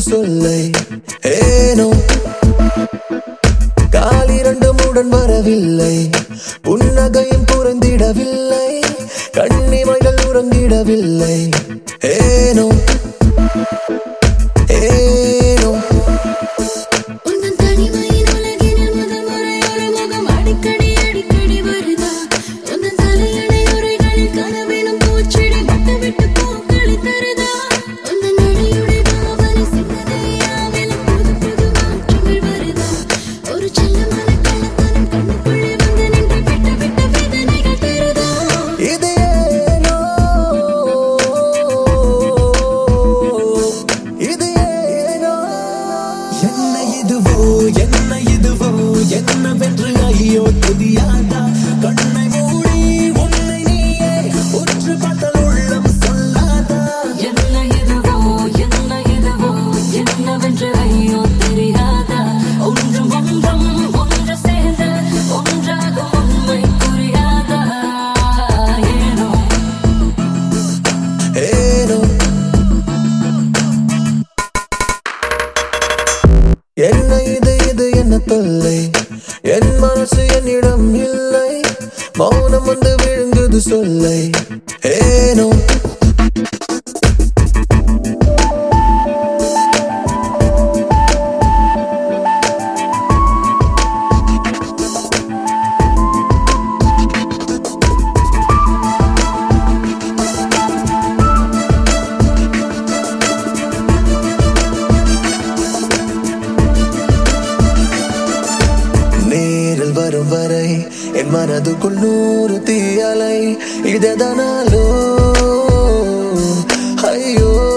சொல்லை ஏனோ காலிரண்டும் உடன் வரவில்லை புன்னகையும் புறந்திடவில்லை கண்ணிமைகள் உறங்கிடவில்லை ஏனோ ஏனோ உந்தன் தனிமையின் உலகினில் முதல் முறை ஒரு முகம் அடிக்கடி அடிக்கடி வருதா உந்தன் தலையணை உரைகளில் கனவெனும் பூச்செடி விட்டு விட்டு பூக்களை தருதா உந்தன் நடையுடை பாவனை சின்னதையாவிலும் புது புது மாற்றங்கள் வருதா ஒரு செல்லமான கள்ளத்தனம் கண்ணுக்குள்ளே வந்து நின்று விட்டு விட்டு வேதனைகள் தருதா இது ஏனோ இது ஏனோ என்ன இதுவோ என்னவென்று ஐயோ தெரியாதா கண்ணை மூடி உன்னை நீயே உற்று பார்த்தால் உள்ளம் சொல்லாதா என்ன இதுவோ என்னவென்று ஐயோ தெரியாதா ஒன்றும் ஒன்றும் ஒன்று சேர்ந்து ஒன்றாகும் உண்மை புரியாதா ஏனோ ஏனோ என்ன இது என்ன தொல்லை என் மனசு என்னிடம் இல்லை மௌனம் வந்து விழுங்குது சொல்லை ஏனோ நேரில் வரும் வரை என் மனதுக்குள் 100 தீயலை இதனாலோ ஐயோ